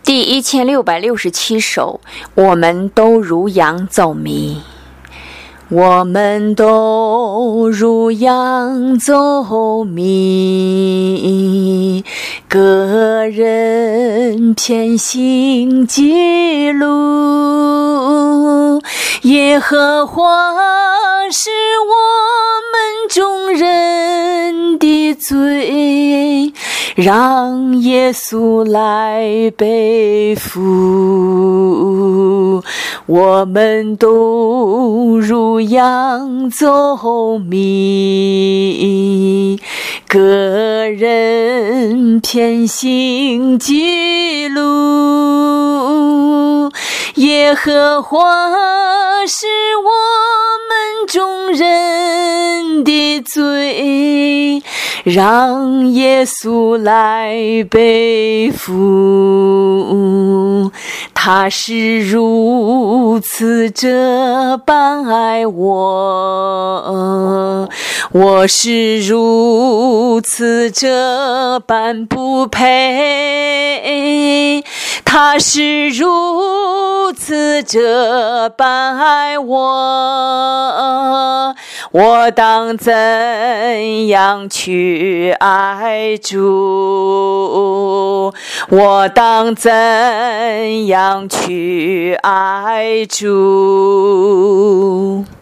第1667首，我们都如羊走迷。我们都如羊走迷，个人偏行己路。耶和华是我们众人的罪，让耶稣来背负。我们都如羊走迷，个人偏行己路。耶和华是我们众人的罪，让耶稣来背负。他是如此这般爱我，我是如此这般不配。他是如此这般爱我，我当怎样去爱主？我当怎样去爱主？